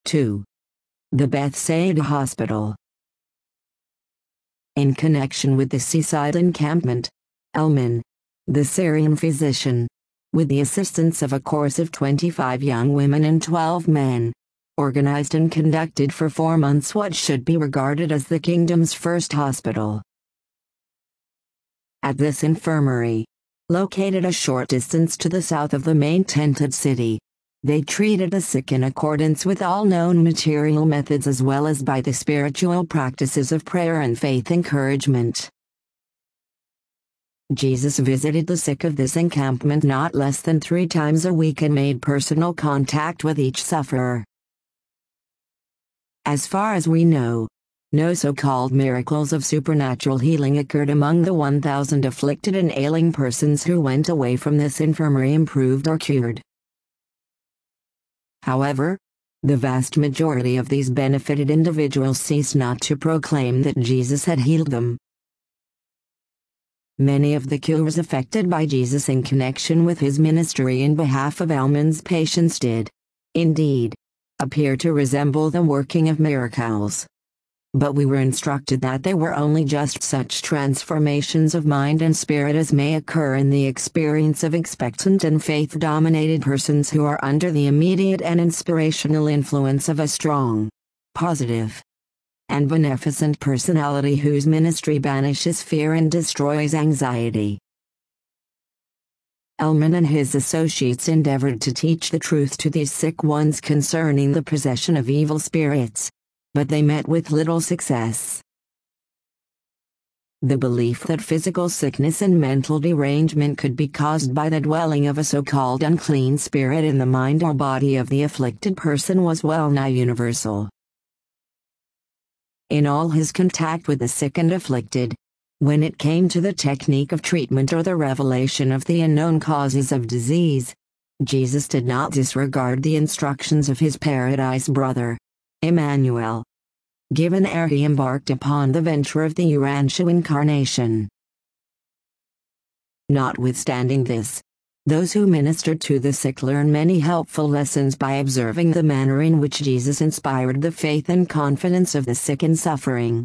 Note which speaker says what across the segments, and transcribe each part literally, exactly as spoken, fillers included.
Speaker 1: two. The Bethsaida Hospital. In connection with the seaside encampment, Elman, the Syrian physician, with the assistance of a course of twenty-five young women and twelve men, organized and conducted for four months what should be regarded as the kingdom's first hospital. At this infirmary, located a short distance to the south of the main tented city, they treated the sick in accordance with all known material methods as well as by the spiritual practices of prayer and faith encouragement. Jesus visited the sick of this encampment not less than three times a week and made personal contact with each sufferer. As far as we know, no so-called miracles of supernatural healing occurred among the one thousand afflicted and ailing persons who went away from this infirmary improved or cured. However, the vast majority of these benefited individuals ceased not to proclaim that Jesus had healed them. Many of the cures effected by Jesus in connection with his ministry in behalf of Elman's patients did, indeed, appear to resemble the working of miracles. But we were instructed that they were only just such transformations of mind and spirit as may occur in the experience of expectant and faith-dominated persons who are under the immediate and inspirational influence of a strong, positive, and beneficent personality whose ministry banishes fear and destroys anxiety. Elman and his associates endeavored to teach the truth to these sick ones concerning the possession of evil spirits, but they met with little success. The belief that physical sickness and mental derangement could be caused by the dwelling of a so-called unclean spirit in the mind or body of the afflicted person was well-nigh universal. In all his contact with the sick and afflicted, when it came to the technique of treatment or the revelation of the unknown causes of disease, Jesus did not disregard the instructions of his paradise brother, Emmanuel, given ere he embarked upon the venture of the Urantia incarnation. Notwithstanding this, those who ministered to the sick learn many helpful lessons by observing the manner in which Jesus inspired the faith and confidence of the sick and suffering.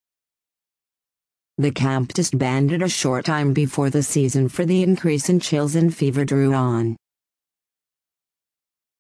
Speaker 1: The camp disbanded a short time before the season for the increase in chills and fever drew on.